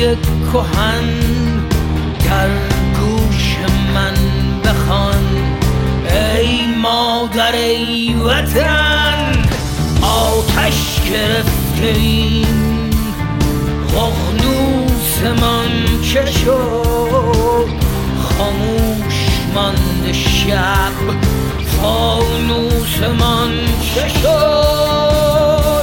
کهن در گوش من بخوان. ای مادر ای وطن آتش گرفتیم، ققنوسمان چه شد؟ خاموش ماند شب، فانوسمان چه شد؟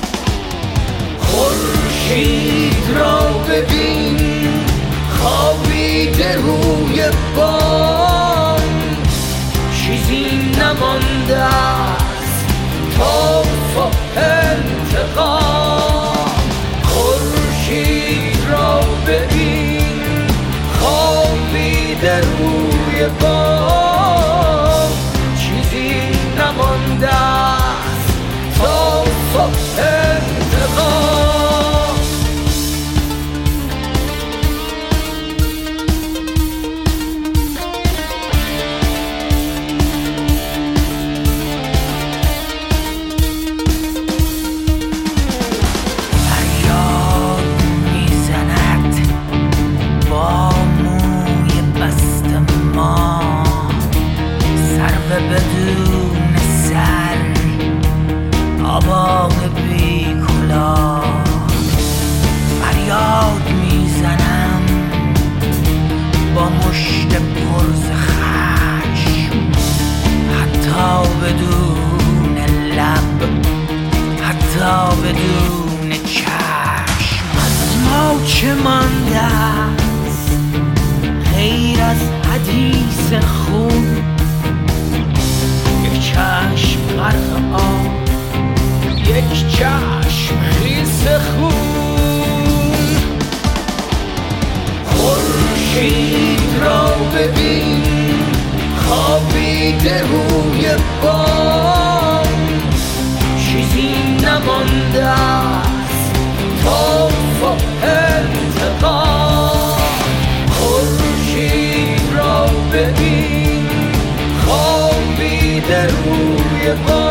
خورشید را ببین خوابیده روی بام، چیزی نمانده است تا انتقام. خورشید را ببین خوابیده روی بام، چیزی نمانده است تا انتقام. بدون سر آباد بی کلاه، فریاد میزنم با مشت پرز خشم، حتی بدون لب، حتی بدون چشم. از ما چه مانده است غیر از حدیث خون؟ چشم غرق آب، یک چشم خیس خون. خورشید را ببین خوابیده روی بام، چیزی نمانده است تا انتقام. خورشید را ببین خوابیده روی بام،